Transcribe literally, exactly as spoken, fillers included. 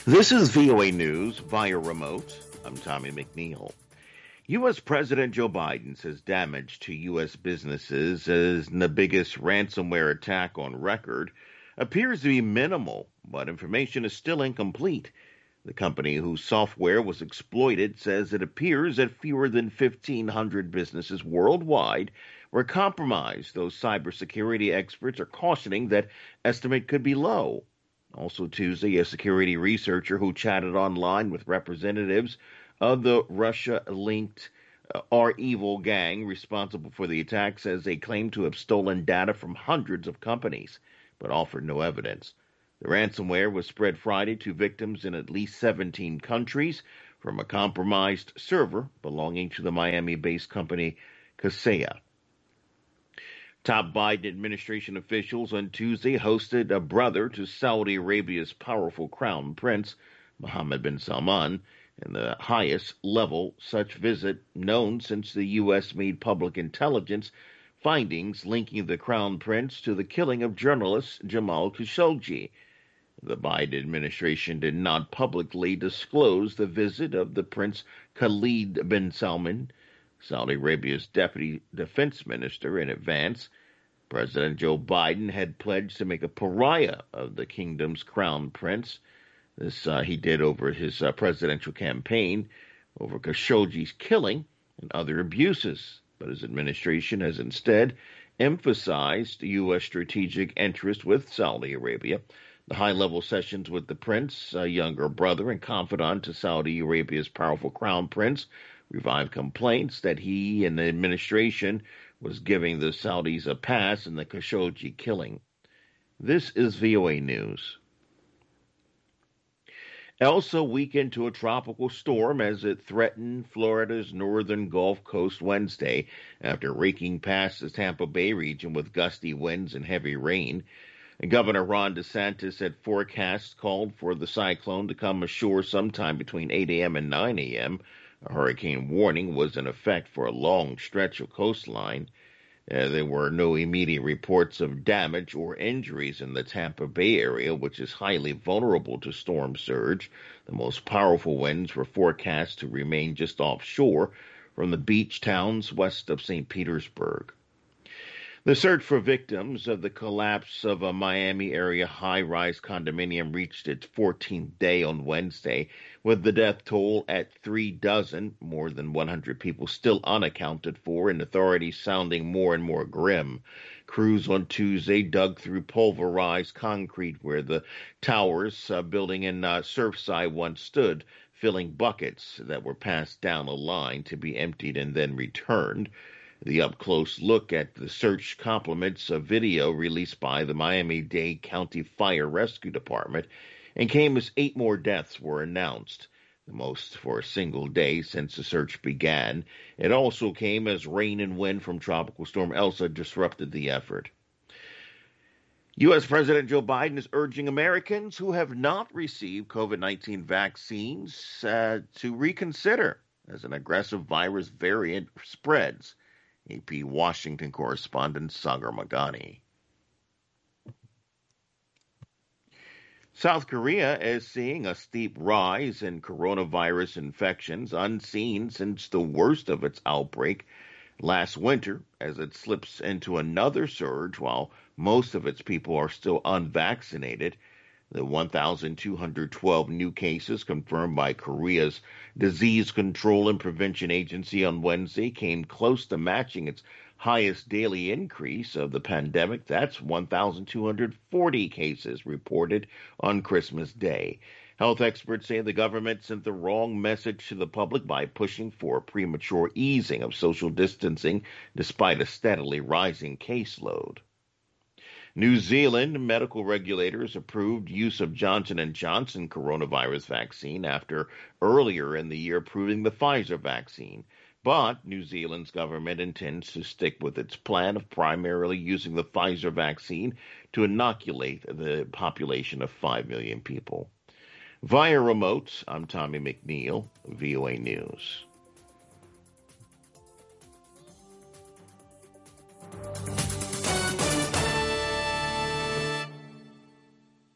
This is V O A News via remote. I'm Tommy McNeil. U S. President Joe Biden says damage to U S businesses as the biggest ransomware attack on record appears to be minimal, but information is still incomplete. The company whose software was exploited says it appears that fewer than fifteen hundred businesses worldwide were compromised, though cybersecurity experts are cautioning that estimate could be low. Also Tuesday, a security researcher who chatted online with representatives of the Russia-linked uh, REvil gang responsible for the attack says they claim to have stolen data from hundreds of companies, but offered no evidence. The ransomware was spread Friday to victims in at least seventeen countries from a compromised server belonging to the Miami-based company Kaseya. Top Biden administration officials on Tuesday hosted a brother to Saudi Arabia's powerful crown prince, Mohammed bin Salman, in the highest level such visit known since the U S made public intelligence findings linking the crown prince to the killing of journalist Jamal Khashoggi. The Biden administration did not publicly disclose the visit of the Prince Khalid bin Salman, Saudi Arabia's deputy defense minister, in advance. President Joe Biden had pledged to make a pariah of the kingdom's crown prince. This uh, he did over his uh, presidential campaign over Khashoggi's killing and other abuses. But his administration has instead emphasized U S strategic interest with Saudi Arabia. The high-level sessions with the prince, a younger brother and confidant to Saudi Arabia's powerful crown prince, revived complaints that he and the administration was giving the Saudis a pass in the Khashoggi killing. This is V O A News. Elsa weakened to a tropical storm as it threatened Florida's northern Gulf Coast Wednesday after raking past the Tampa Bay region with gusty winds and heavy rain. Governor Ron DeSantis had forecasts called for the cyclone to come ashore sometime between eight a.m. and nine a.m. A hurricane warning was in effect for a long stretch of coastline. Uh, there were no immediate reports of damage or injuries in the Tampa Bay area, which is highly vulnerable to storm surge. The most powerful winds were forecast to remain just offshore from the beach towns west of Saint Petersburg. The search for victims of the collapse of a Miami area high-rise condominium reached its fourteenth day on Wednesday, with the death toll at three dozen, more than one hundred people still unaccounted for, and authorities sounding more and more grim. Crews on Tuesday dug through pulverized concrete where the towers uh, building in uh, Surfside once stood, filling buckets that were passed down a line to be emptied and then returned. The up-close look at the search complements a video released by the Miami-Dade County Fire Rescue Department and came as eight more deaths were announced, the most for a single day since the search began. It also came as rain and wind from Tropical Storm Elsa disrupted the effort. U S. President Joe Biden is urging Americans who have not received COVID nineteen vaccines uh, to reconsider as an aggressive virus variant spreads. A P Washington correspondent Sagar Magani. South Korea is seeing a steep rise in coronavirus infections unseen since the worst of its outbreak last winter, as it slips into another surge while most of its people are still unvaccinated. The one thousand two hundred twelve new cases confirmed by Korea's Disease Control and Prevention Agency on Wednesday came close to matching its highest daily increase of the pandemic. That's one thousand two hundred forty cases reported on Christmas Day. Health experts say the government sent the wrong message to the public by pushing for premature easing of social distancing despite a steadily rising caseload. New Zealand medical regulators approved use of Johnson and Johnson coronavirus vaccine after earlier in the year approving the Pfizer vaccine. But New Zealand's government intends to stick with its plan of primarily using the Pfizer vaccine to inoculate the population of five million people. Via remote, I'm Tommy McNeil, V O A News.